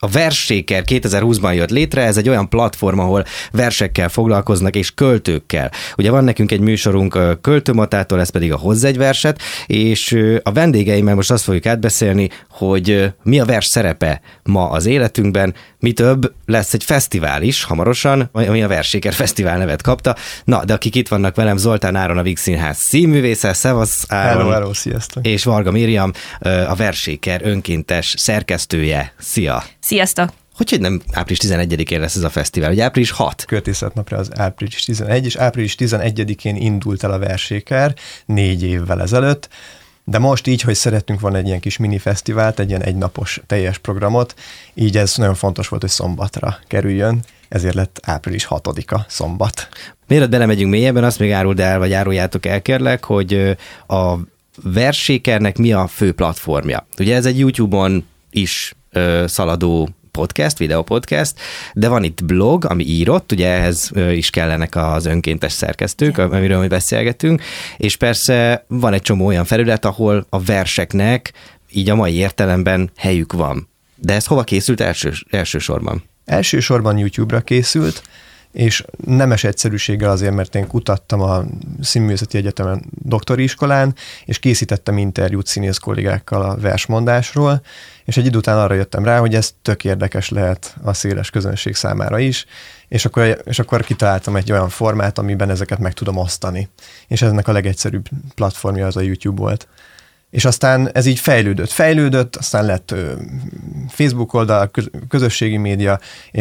A Versséker 2020-ban jött létre, ez egy olyan platform, ahol versekkel foglalkoznak és költőkkel. Ugye van nekünk egy műsorunk a Költőmatától, ez pedig a Hozz egy verset, és a vendégeimmel most azt fogjuk átbeszélni, hogy mi a vers szerepe ma az életünkben, mi több, lesz egy fesztivál is hamarosan, ami a Versséker Fesztivál nevet kapta. Na, de akik itt vannak velem, Zoltán Áron, a Víg Színház színművésze, szevasz Áron. Hello, sziasztok. És Varga Miriam, a Versséker önkéntes szerkesztője. Szia! Sziasztok! Hogy nem április 11-én lesz ez a fesztivál? Ugye április 6? Költészetnapra az április 11, és április 11-én indult el a Versséker 4 évvel ezelőtt, de most így, hogy szerettünk volna egy ilyen kis mini fesztivált, egy ilyen egynapos teljes programot, így ez nagyon fontos volt, hogy szombatra kerüljön, ezért lett április 6-a szombat. Mielőtt belemegyünk mélyebben, azt még áruld el, vagy áruljátok el, kérlek, hogy a Verssékernek mi a fő platformja. Ugye ez egy YouTube-on is szaladó podcast, videópodcast, de van itt blog, ami írott, ugye ehhez is kellenek az önkéntes szerkesztők, amiről mi beszélgetünk, és persze van egy csomó olyan felület, ahol a verseknek így a mai értelemben helyük van. De ez hova készült elsősorban? Elsősorban YouTube-ra készült, és nemes egyszerűséggel azért, mert én kutattam a Színművészeti Egyetemen doktori iskolán, és készítettem interjút színész kollégákkal a versmondásról, és egy idő után arra jöttem rá, hogy ez tök érdekes lehet a széles közönség számára is, és akkor kitaláltam egy olyan formát, amiben ezeket meg tudom osztani. És ennek a legegyszerűbb platformja az a YouTube volt. És aztán ez így fejlődött, aztán lett Facebook oldal, közösségi média,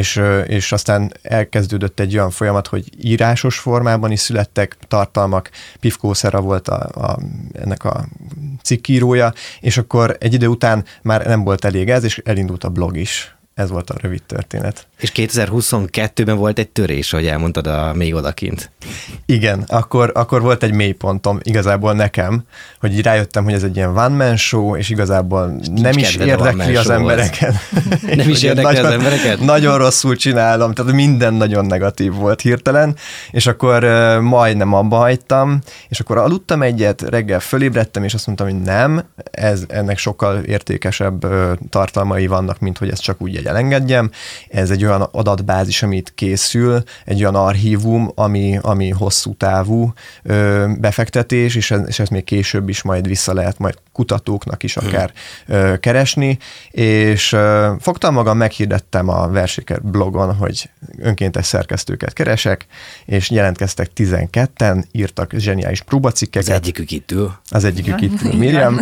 és aztán elkezdődött egy olyan folyamat, hogy írásos formában is születtek tartalmak. Pivkó Szera volt ennek a cikkírója, és akkor egy idő után már nem volt elég ez, és elindult a blog is. Ez volt a rövid történet. És 2022-ben volt egy törés, ahogy elmondtad még odakint. Igen, akkor volt egy mélypontom igazából nekem, hogy így rájöttem, hogy ez egy ilyen one-man show, és igazából nem is érdekli az embereket. Nem is érdekli az embereket? Nagyon rosszul csinálom, tehát minden nagyon negatív volt hirtelen, és akkor majdnem abba hagytam, és akkor aludtam egyet, reggel fölébredtem, és azt mondtam, hogy nem, ennek sokkal értékesebb tartalmai vannak, mint hogy ezt csak úgy elengedjem. Ez egy olyan adatbázis, amit készül, egy olyan archívum, ami hosszú távú befektetés, és ezt még később is majd vissza lehet majd kutatóknak is akár keresni, és fogtam magam, meghirdettem a Versséker blogon, hogy önkéntes szerkesztőket keresek, és jelentkeztek 12-en, írtak zseniális próbacikkeket. Az egyikük itt ül, Miriam,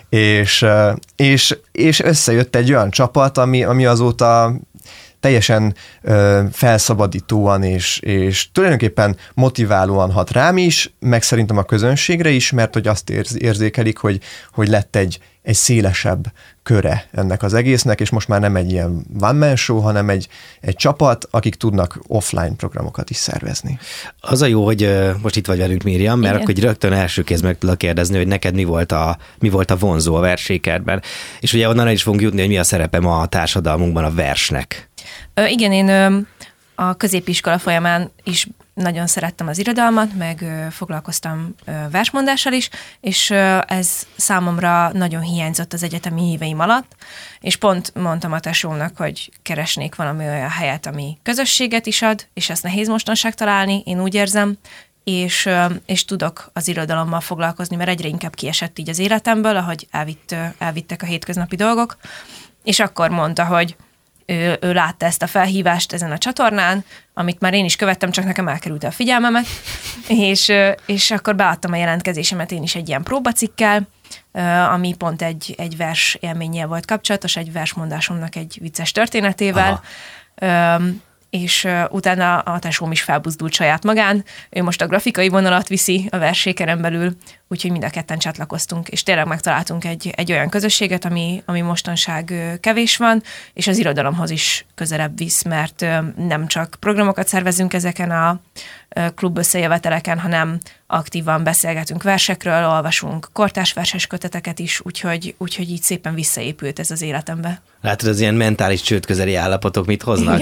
és összejött egy olyan csapat, ami azóta teljesen felszabadítóan és tulajdonképpen motiválóan hat rám is, meg szerintem a közönségre is, mert hogy azt érzékelik, hogy lett egy szélesebb köre ennek az egésznek, és most már nem egy ilyen one-man show, hanem egy csapat, akik tudnak offline programokat is szervezni. Az a jó, hogy most itt vagy velünk, Miriam, mert akkor rögtön első kézben meg tudok kérdezni, hogy neked mi volt a vonzó a Verssékerben. És ugye onnan el is fogunk jutni, hogy mi a szerepe ma a társadalmunkban a versnek. Igen, én a középiskola folyamán is nagyon szerettem az irodalmat, meg foglalkoztam versmondással is, és ez számomra nagyon hiányzott az egyetemi éveim alatt, és pont mondtam a tesómnak, hogy keresnék valami olyan helyet, ami közösséget is ad, és ezt nehéz mostanság találni, én úgy érzem, és tudok az irodalommal foglalkozni, mert egyre inkább kiesett így az életemből, ahogy elvittek a hétköznapi dolgok, és akkor mondta, hogy ő látta ezt a felhívást ezen a csatornán, amit már én is követtem, csak nekem elkerült a figyelmemet, és akkor beadtam a jelentkezésemet én is egy ilyen próbacikkel, ami pont egy vers élménnyel volt kapcsolatos, egy versmondásomnak egy vicces történetével, és utána a tesóm is felbuzdult saját magán, ő most a grafikai vonalat viszi a Verssékeren belül, úgyhogy mind a ketten csatlakoztunk, és tényleg megtaláltunk egy olyan közösséget, ami mostanság kevés van, és az irodalomhoz is közelebb visz, mert nem csak programokat szervezünk ezeken a klub összejöveteleken, hanem aktívan beszélgetünk versekről, olvasunk kortárs verses köteteket is, úgyhogy így szépen visszaépült ez az életembe. Látod, az ilyen mentális csődközeli állapotok mit hoznak?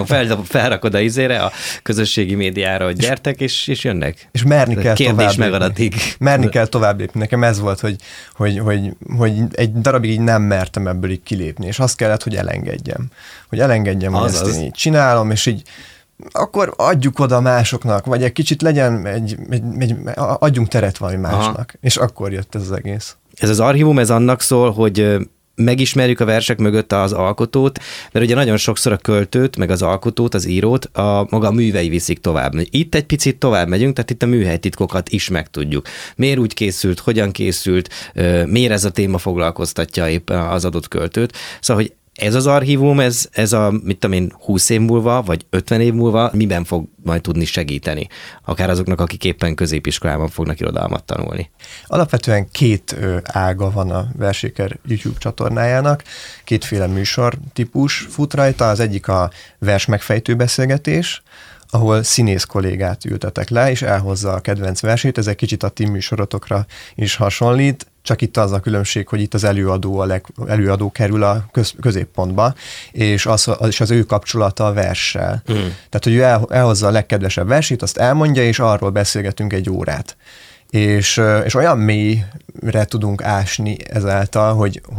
Felrakod a közösségre, a közösségi médiára, hogy gyertek, és jönnek. És merni kell kérdés tovább megadat pillanatig. Merni kell tovább lépni. Nekem ez volt, hogy egy darabig így nem mertem ebből így kilépni, és azt kellett, hogy elengedjem. Hogy hogy ezt én így csinálom, és így akkor adjuk oda másoknak, vagy egy kicsit legyen adjunk teret valami másnak. Aha. És akkor jött ez az egész. Ez az archívum, ez annak szól, hogy megismerjük a versek mögött az alkotót, mert ugye nagyon sokszor a költőt, meg az alkotót, az írót maga a művei viszik tovább. Itt egy picit tovább megyünk, tehát itt a műhelytitkokat is megtudjuk. Miért úgy készült, hogyan készült, miért ez a téma foglalkoztatja éppen az adott költőt. Szóval, hogy ez az archívum, ez a, mit tudom én, 20 év múlva, vagy 50 év múlva miben fog majd tudni segíteni? Akár azoknak, akik éppen középiskolában fognak irodalmat tanulni. Alapvetően 2 ága van a Verséker YouTube csatornájának, 2 műsor típus fut rajta, az egyik a vers megfejtő beszélgetés, ahol színész kollégát ültetek le, és elhozza a kedvenc versét, ez egy kicsit a ti műsorotokra is hasonlít, csak itt az a különbség, hogy itt az előadó kerül a középpontba, és az ő kapcsolata a verssel. Tehát, hogy ő elhozza a legkedvesebb versét, azt elmondja, és arról beszélgetünk egy órát. És olyan mélyre tudunk ásni ezáltal,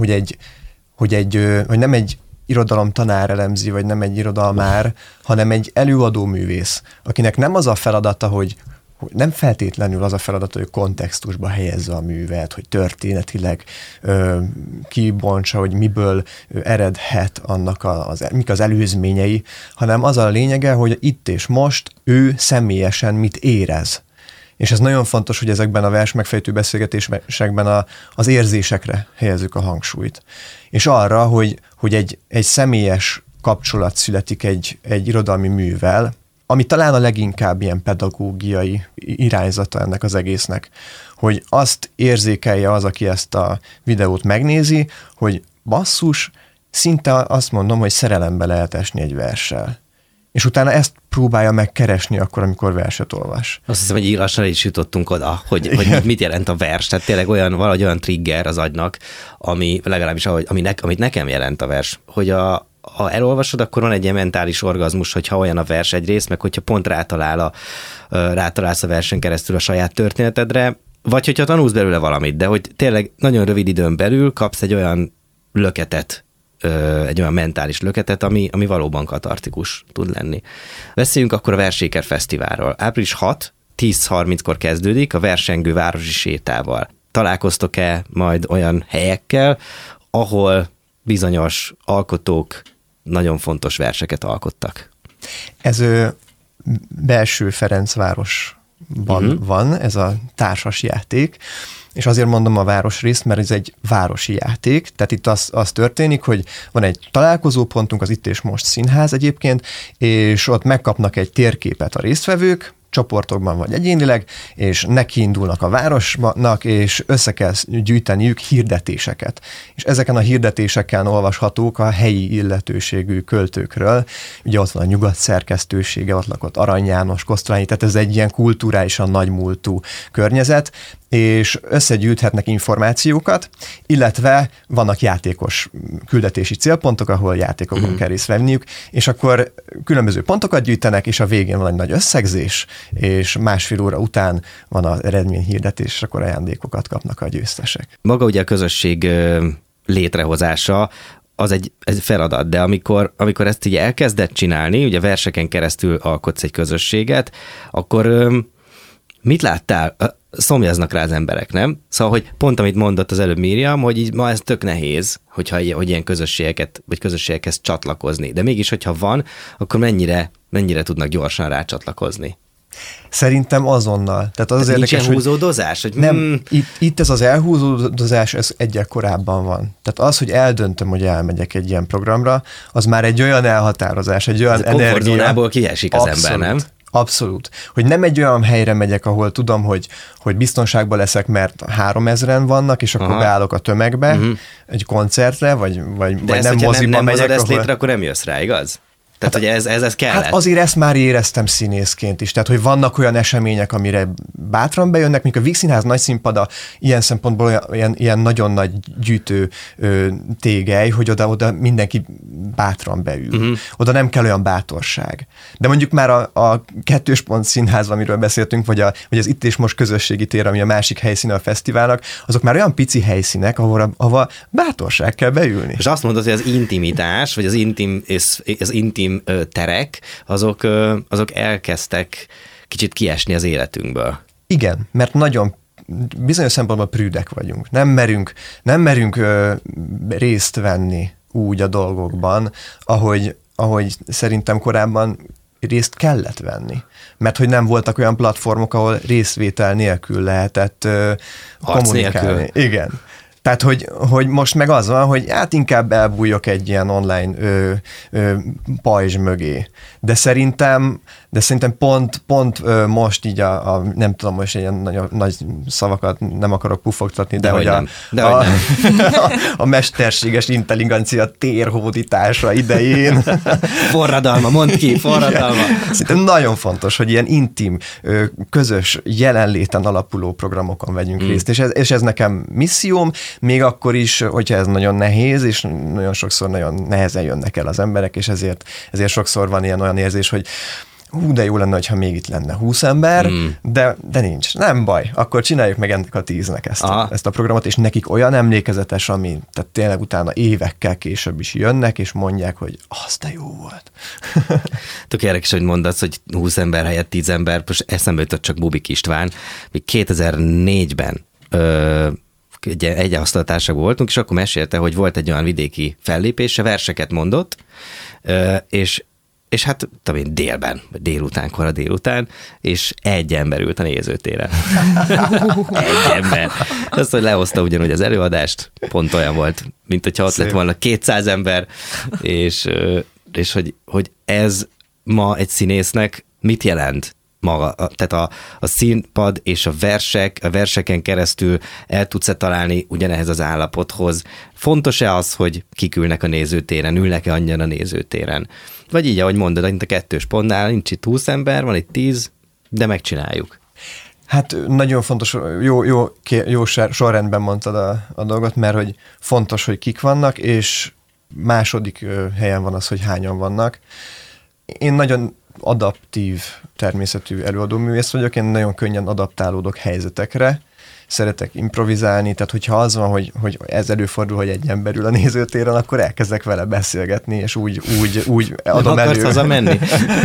hogy nem egy irodalom tanár elemzi, vagy nem egy irodalmár, hanem egy előadó művész, akinek nem az a feladata, hogy nem feltétlenül az a feladat, hogy kontextusba helyezze a művet, hogy történetileg kibontsa, hogy miből eredhet annak mik az előzményei, hanem az a lényege, hogy itt és most ő személyesen mit érez. És ez nagyon fontos, hogy ezekben a vers megfejtő beszélgetésekben az érzésekre helyezzük a hangsúlyt. És arra, hogy egy személyes kapcsolat születik egy irodalmi művel, ami talán a leginkább ilyen pedagógiai irányzata ennek az egésznek, hogy azt érzékelje az, aki ezt a videót megnézi, hogy basszus, szinte azt mondom, hogy szerelembe lehet esni egy verssel. És utána ezt próbálja megkeresni akkor, amikor verset olvas. Azt hiszem, hogy lassan is jutottunk oda, hogy mit jelent a vers. Tehát tényleg valahogy olyan trigger az agynak, ami legalábbis amit nekem jelent a vers, hogy ha elolvasod, akkor van egy ilyen mentális orgazmus, hogyha olyan a vers egyrészt, meg hogyha pont rátalálsz a versen keresztül a saját történetedre, vagy hogyha tanulsz belőle valamit, de hogy tényleg nagyon rövid időn belül kapsz egy olyan löketet, egy olyan mentális löketet, ami valóban katartikus tud lenni. Beszéljünk akkor a Verséker Fesztiválról. Április 6, 10:30-kor kezdődik a versengő városi sétával. Találkoztok-e majd olyan helyekkel, ahol bizonyos alkotók nagyon fontos verseket alkottak? Ez Belső Ferencvárosban van, ez a társas játék, és azért mondom a városrészt, mert ez egy városi játék, tehát itt az történik, hogy van egy találkozópontunk, az Itt és Most Színház egyébként, és ott megkapnak egy térképet a résztvevők, csoportokban vagy egyénileg, és nekiindulnak a városnak, és össze kell gyűjteniük hirdetéseket. És ezeken a hirdetéseken olvashatók a helyi illetőségű költőkről. Ugye ott van a Nyugat szerkesztősége, ott lakott Arany János, Kosztolányi, tehát ez egy ilyen kulturálisan nagymúltú környezet, és összegyűjthetnek információkat, illetve vannak játékos küldetési célpontok, ahol játékokon kell részt venniük, és akkor különböző pontokat gyűjtenek, és a végén van egy nagy összegzés, és 1,5 óra után van az eredményhirdetés, és akkor ajándékokat kapnak a győztesek. Maga ugye a közösség létrehozása, az egy feladat, de amikor ezt így elkezdett csinálni, ugye verseken keresztül alkotsz egy közösséget, akkor mit láttál? Szomjaznak rá az emberek, nem? Szóval, hogy pont amit mondott az előbb Miriam, hogy így ma ez tök nehéz, hogy ilyen közösségekhez csatlakozni. De mégis, hogyha van, akkor mennyire tudnak gyorsan rácsatlakozni? Szerintem azonnal. Tehát az érdekes, nincs elhúzódozás? Hogy nem, itt ez az elhúzódozás, ez egyel korábban van. Tehát az, hogy eldöntöm, hogy elmegyek egy ilyen programra, az már egy olyan elhatározás, egy olyan energia. Komfortzónából kiesik az ember, nem? Abszolút. Hogy nem egy olyan helyre megyek, ahol tudom, hogy biztonságban leszek, mert 3000-en vannak, és akkor beállok a tömegbe egy koncertre, vagy nem moziba megyek. De ezt létre, akkor nem jössz rá, igaz? Tehát, hogy ez kellett. Hát azért ezt már éreztem színészként is. Tehát, hogy vannak olyan események, amire bátran bejönnek, mint a Víg Színház nagy színpada, ilyen szempontból ilyen nagyon nagy gyűjtő tégely, hogy oda mindenki bátran beül. Oda nem kell olyan bátorság. De mondjuk már a Kettős Pont Színházban, amiről beszéltünk, vagy az Itt és Most közösségi tér, ami a másik helyszíne a fesztiválnak, azok már olyan pici helyszínek, ahol bátorság kell beülni. És azt mondod, hogy az intimitás, vagy az intim terek, azok elkezdtek kicsit kiesni az életünkből. Igen, mert nagyon bizonyos szempontból prűdek vagyunk. Nem merünk részt venni úgy a dolgokban, ahogy szerintem korábban részt kellett venni. Mert hogy nem voltak olyan platformok, ahol részvétel nélkül lehetett kommunikálni. Nélkül. Igen. Tehát, hogy most meg az van, hogy hát inkább elbújjak egy ilyen online pajzs mögé. De szerintem pont most így nem tudom, most ilyen nagy szavakat nem akarok pufogtatni, de hogy a mesterséges intelligencia térhódítása idején. Forradalma, mondd ki, forradalma. Szerintem nagyon fontos, hogy ilyen intim, közös jelenléten alapuló programokon vegyünk részt, és ez nekem misszióm, még akkor is, hogyha ez nagyon nehéz, és nagyon sokszor nagyon nehezen jönnek el az emberek, és ezért sokszor van olyan érzés, hogy de jó lenne, ha még itt lenne 20 ember, de nincs. Nem baj, akkor csináljuk meg ennek a 10-nek ezt a programot, és nekik olyan emlékezetes, ami tehát tényleg utána évekkel később is jönnek, és mondják, hogy az de jó volt. Tök érdekes, hogy mondasz, hogy 20 ember helyett 10 ember, most eszembe jutott csak Bubik István, még 2004-ben egy asztaltársak voltunk, és akkor mesélte, hogy volt egy olyan vidéki fellépése, verseket mondott, és hát délben, kora délután, és egy ember ült a nézőtéren. Egy ember. Azt, hogy lehozta ugyanúgy az előadást, pont olyan volt, mint hogyha ott lett volna 200 ember, és hogy ez ma egy színésznek mit jelent? Maga, tehát a színpad és a verseken keresztül el tudsz-e találni ugyanehhez az állapothoz? Fontos-e az, hogy kik ülnek a nézőtéren, ülnek-e annyian a nézőtéren? Vagy így, ahogy mondod, mint a Kettős Pontnál, nincs itt 20 ember, van itt 10, de megcsináljuk. Hát nagyon fontos, jó sorrendben mondtad a dolgot, mert hogy fontos, hogy kik vannak, és második helyen van az, hogy hányan vannak. Én nagyon adaptív természetű előadóművész vagyok, én nagyon könnyen adaptálódok helyzetekre, szeretek improvizálni, tehát hogyha az van, hogy ez előfordul, hogy egy ember ül a nézőtéren, akkor elkezdek vele beszélgetni, és úgy adom elő. Akarsz hazamenni?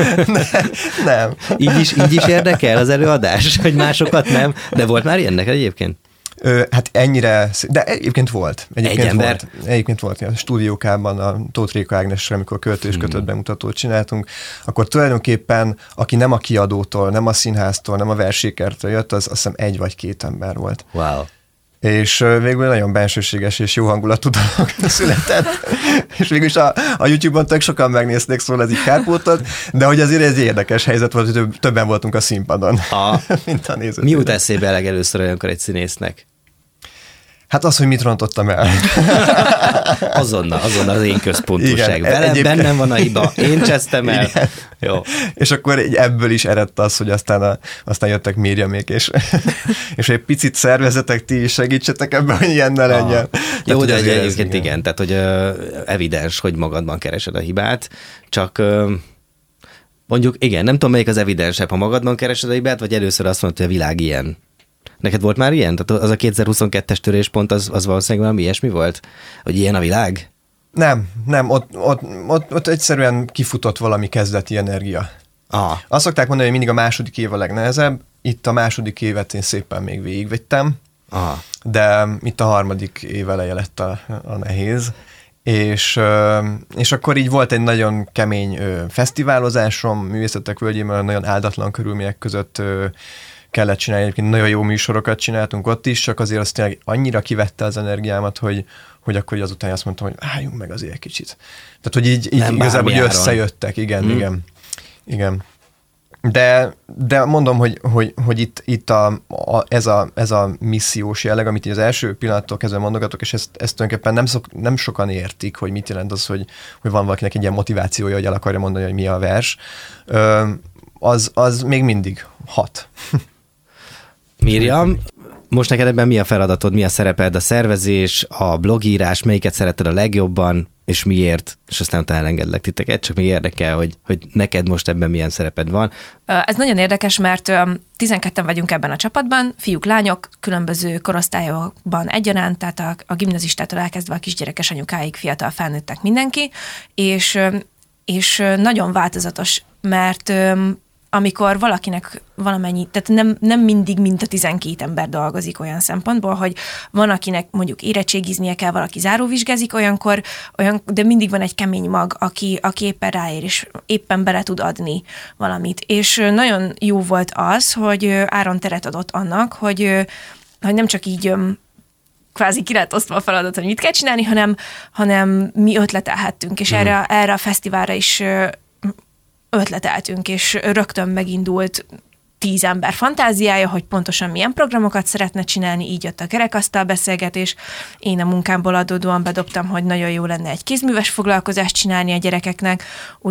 Nem. Így is érdekel az előadás, hogy másokat nem, de volt már ilyennek egyébként? Hát ennyire, de egyébként volt. Egyébként volt. A stúdiókában a Tóth Réka Ágnesre, amikor Költő és Kötött bemutatót csináltunk, akkor tulajdonképpen, aki nem a kiadótól, nem a színháztól, nem a versékertől jött, az azt hiszem 1 vagy 2 ember volt. Wow. És végül nagyon bensőséges és jó hangulatú dolog született. És végülis a YouTube-on tök sokan megnézték, szóval ez így kárpótolt, de hogy azért ez egy érdekes helyzet volt, hogy többen voltunk a színpadon, mint a nézők. Mi jut eszébe legelőször olyankor egy színésznek? Hát az, hogy mit rontottam el. Azonnal az én központúság. Velem bennem van a hiba, én csesztem el. Jó. És akkor ebből is eredt az, hogy aztán jöttek Miriamék, és egy picit szervezetek, ti is segítsetek ebben, hogy ilyen ne legyen. Jó, de egyébként igen, tehát hogy evidens, hogy magadban keresed a hibát, csak mondjuk igen, nem tudom, melyik az evidensebb, ha magadban keresed a hibát, vagy először azt mondod, hogy a világ ilyen. Neked volt már ilyen? Tehát az a 2022-es töréspont, az valószínűleg valami ilyesmi volt? Hogy ilyen a világ? Nem, ott egyszerűen kifutott valami kezdeti energia. Aha. Azt szokták mondani, hogy mindig a második év a legnehezebb, itt a második évet én szépen még végigvettem, de itt a harmadik év eleje lett a nehéz. És akkor így volt egy nagyon kemény fesztiválozásom, Művészetek Völgyében nagyon áldatlan körülmények között kellett csinálni, egyébként nagyon jó műsorokat csináltunk ott is, csak azért azt tényleg annyira kivette az energiámat, hogy akkor azután azt mondtam, hogy álljunk meg azért egy kicsit. Tehát, hogy így igazából összejöttek, igen. De mondom, hogy itt ez a missziós jelleg, amit így az első pillanattól kezdve mondogatok, és ezt tulajdonképpen nem sokan értik, hogy mit jelent az, hogy van valakinek egy ilyen motivációja, hogy el akarja mondani, hogy mi a vers, az még mindig hat. Miriam, most neked ebben mi a feladatod, mi a szereped, a szervezés, a blogírás, melyiket szereted a legjobban, és miért, és aztán utána elengedlek titeket, csak még érdekel, hogy neked most ebben milyen szereped van. Ez nagyon érdekes, mert 12-en vagyunk ebben a csapatban, fiúk, lányok, különböző korosztályokban egyaránt, tehát a gimnazistától elkezdve a kisgyerekes anyukáig, fiatal felnőttek mindenki, és nagyon változatos, mert amikor valakinek valamennyi, tehát nem mindig mind a 12 ember dolgozik olyan szempontból, hogy van, akinek mondjuk érettségiznie kell, valaki záróvizsgázik, olyankor, de mindig van egy kemény mag, aki éppen ráér, és éppen bele tud adni valamit. És nagyon jó volt az, hogy Áron teret adott annak, hogy nem csak így kvázi ki lehet osztva a feladat, hogy mit kell csinálni, hanem mi ötletelhettünk, és erre a fesztiválra is ötleteltünk, és rögtön megindult 10 ember fantáziája, hogy pontosan milyen programokat szeretne csinálni, így jött a kerekasztal beszélgetés. Én a munkámból adódóan bedobtam, hogy nagyon jó lenne egy kézműves foglalkozást csinálni a gyerekeknek,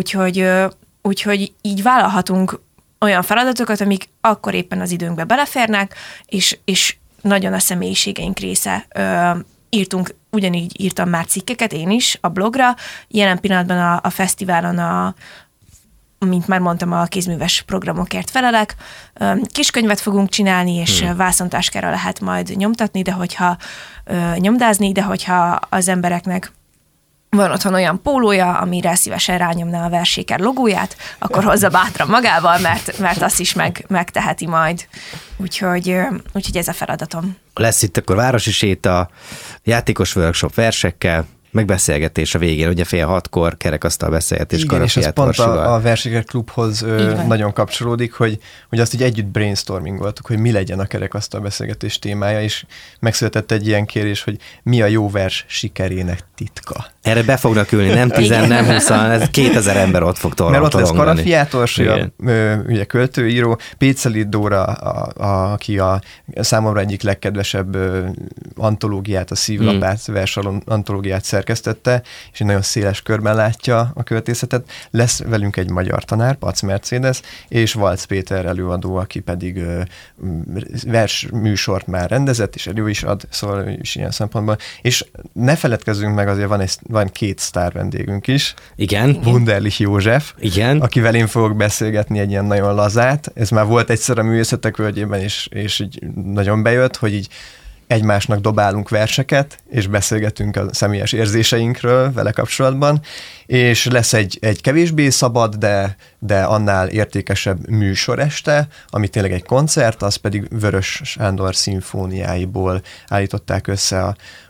úgyhogy így vállalhatunk olyan feladatokat, amik akkor éppen az időnkbe beleférnek, és nagyon a személyiségeink része. Ugyanígy írtam már cikkeket én is a blogra, jelen pillanatban a fesztiválon mint már mondtam, a kézműves programokért felelek. Kiskönyvet fogunk csinálni, és vászontáskára lehet majd nyomtatni, nyomdázni, de hogyha az embereknek van otthon olyan pólója, amire szívesen rányomná a Verséker logóját, akkor hozza bátran magával, mert azt is megteheti majd. Úgyhogy ez a feladatom. Lesz itt akkor városi séta, játékos workshop versekkel, megbeszélgetés a végén, ugye 5:30 kerekasztal beszélgetés. Igen, és ez pont a Verséker Klubhoz nagyon kapcsolódik, hogy azt így együtt brainstormingoltuk, hogy mi legyen a kerekasztal beszélgetés témája, és megszületett egy ilyen kérés, hogy mi a jó vers sikerének titka. Erre be fognak ülni, nem 10, nem 20, ez 2000 ember ott fog tolongani. Mert ott lesz Karafi Átor, ugye költőíró, Péceli Dóra, aki a számomra egyik legkedvesebb antológiát, a Szívlapát, vers antológiát szerkesztette, és egy nagyon széles körben látja a költészetet. Lesz velünk egy magyar tanár, Pac Mercedes, és Valc Péter előadó, aki pedig vers műsort már rendezett, és elő is ad, szóval ő is ilyen szempontból. És ne feledkezzünk meg, azért van 2 sztár vendégünk is. Igen. Wunderlich József, igen, akivel én fogok beszélgetni egy ilyen nagyon lazát. Ez már volt egyszer a Művészetek Völgyében, és így nagyon bejött, hogy így egymásnak dobálunk verseket, és beszélgetünk a személyes érzéseinkről vele kapcsolatban, és lesz egy kevésbé szabad, de annál értékesebb műsoreste, ami tényleg egy koncert, az pedig Vörös Sándor szimfóniáiból állították össze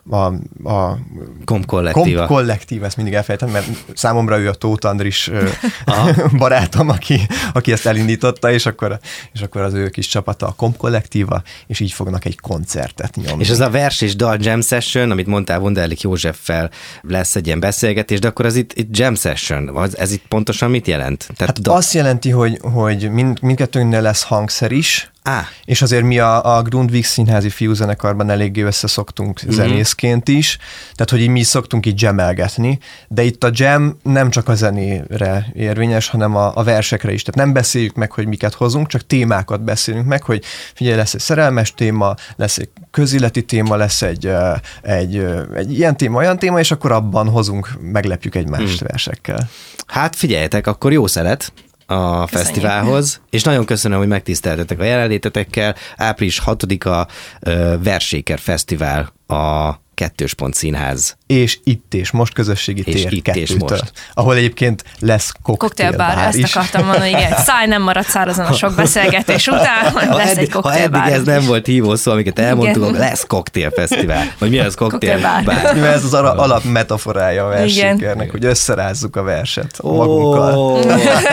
a Komp Kollektíva. Komp Kollektíva, ezt mindig elfelejtem, mert számomra ő a Tóth Andris barátom, aki ezt elindította, és akkor az ő kis csapata a Komp Kollektíva, és így fognak egy koncertet nyomni. És ez a vers és dal jam session, amit mondtál, Wunderlich Józseffel lesz egy ilyen beszélgetés, de akkor az itt jam session, ez itt pontosan mit jelent? Tehát azt jelenti, hogy mindkettőnknél lesz hangszer is, és azért mi a Grundtvig Színházi Fiúzenekarban eléggé összeszoktunk zenészként is, tehát hogy mi szoktunk így jamelgetni, de itt a jam nem csak a zenére érvényes, hanem a versekre is. Tehát nem beszéljük meg, hogy miket hozunk, csak témákat beszélünk meg, hogy figyelj, lesz egy szerelmes téma, lesz egy közéleti téma, lesz egy ilyen téma, olyan téma, és akkor abban meglepjük egymást versekkel. Hát figyeljetek, akkor jó szelet a fesztiválhoz, és nagyon köszönöm, hogy megtiszteltetek a jelenlétetekkel. Április 6-a Verséker Fesztivál a 2. Színház. És itt és most közösségi tér 2-től, ahol egyébként lesz koktélbár is. Ezt akartam mondani, igen. Száj nem marad szárazon a sok beszélgetés után, lesz egy koktélbár. Ha eddig ez nem volt hívó szó, amiket elmondtuk, lesz koktélfesztivál. Vagy mi az koktélbár? Mivel ez az alap metaforája a verssikernek, hogy összerázzuk a verset magunkkal.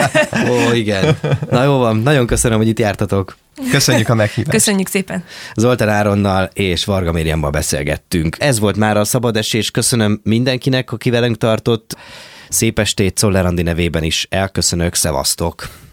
Igen. Na jó van, nagyon köszönöm, hogy itt jártatok. Köszönjük a meghívást. Köszönjük szépen. Zoltán Áronnal és Varga Mériammal beszélgettünk. Ez volt már a Szabad Esés. Köszönöm mindenkinek, aki velünk tartott. Szép estét, Czoller Andi nevében is elköszönök, szevasztok!